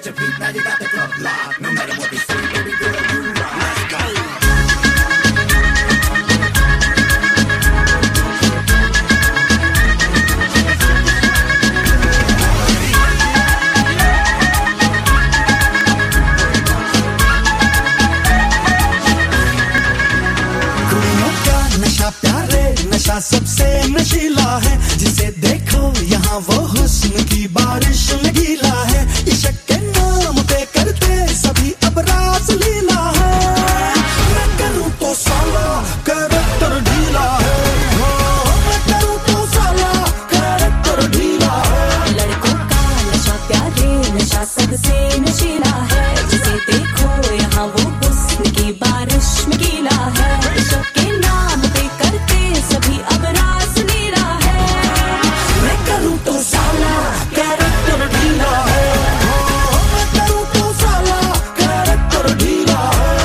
at your feet, now you got the club locked. No matter what they say, baby girl, you rock. Let's go. नशा सबसे नशीला है, जिसे देखो यहाँ वो हुस्न की बारिश में गीला है। इश्क के नाम पे करते सभी अब रास लीला है। मैं करूँ तो साला कैरेक्टर ढीला है, मैं करूँ तो साला कैरेक्टर ढीला है। लड़कों का नशा प्यारे नशा सबसे नशीला है, जिसे देखो यहाँ वो हुस्न की बारिश में गीला है। इश्क के नाम पे करते सभी अब रास लीला है। मैं करूँ तो साला कैरेक्टर ढीला है, मैं करूँ तो साला कैरेक्टर ढीला है।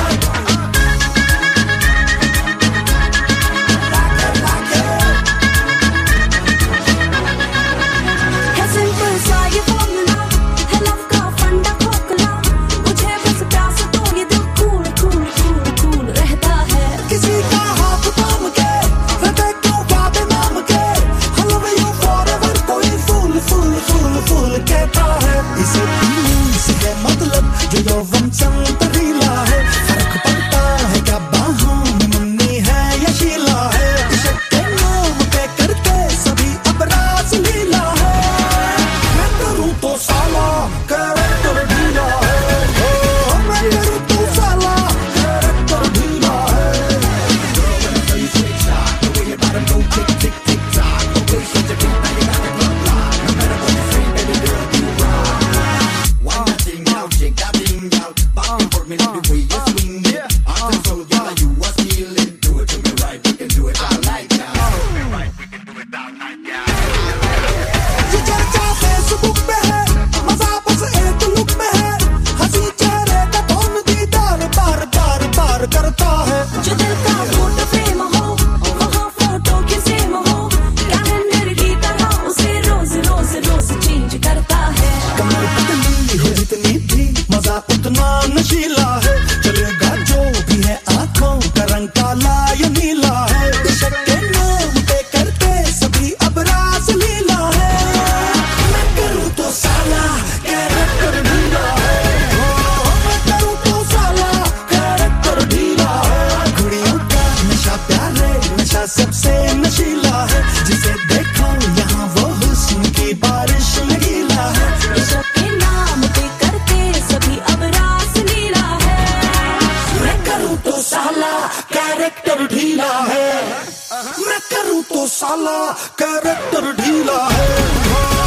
है सिंपल सा ये फॉर्मूला, है लव का फंडा खोखला। मुझे बस प्यास तो ये दिल कूल कूल कूल कूल रहता है। किसी का हाथ थाम के हृदय क्यों बाबे नाम के, I love you forever कोई फूल फूल फूल फूल कहता है। इसे पीने से है मतलब जो यौवन संतरीला है। फर्क पड़ता है क्या बाहों में मुन्नी है या शीला है। इश्क के नाम पे करते सभी अब रास लीला है। मैं करूँ तो साला कैरेक्टर ढीला है, मैं करूँ तो साला कैरेक्टर ढीला है। ये चर्चा फेसबुक पे है, मजा बस एक लुक में है। हंसी चेहरे का कौन दीदार बार बार बार करता है। जो दिल का फोटो फ्रेम हो वहाँ फोटो की सेम हो, कैलेंडर की तरह उसे रोज रोज रोज चेंज करता है। कमर पतली हो जितनी भी मजा उतना नशीला है। चलेगा जो भी है आंखों का रंग काला या नीला है। इश्क के नाम पे करते सभी अब रास लीला है। मैं करूँ तो साला कैरेक्टर ढीला है, मैं करूँ तो साला कैरेक्टर ढीला है। कुड़ियों का नशा प्यारे नशा सबसे नशीला है, जिसे देखो यहाँ वो हुस्न की बारिश में गीला है। इश्क के नाम पे करते सभी अब रास लीला है। मैं करूँ तो साला कैरेक्टर ढीला है, मैं करूँ तो साला कैरेक्टर ढीला है।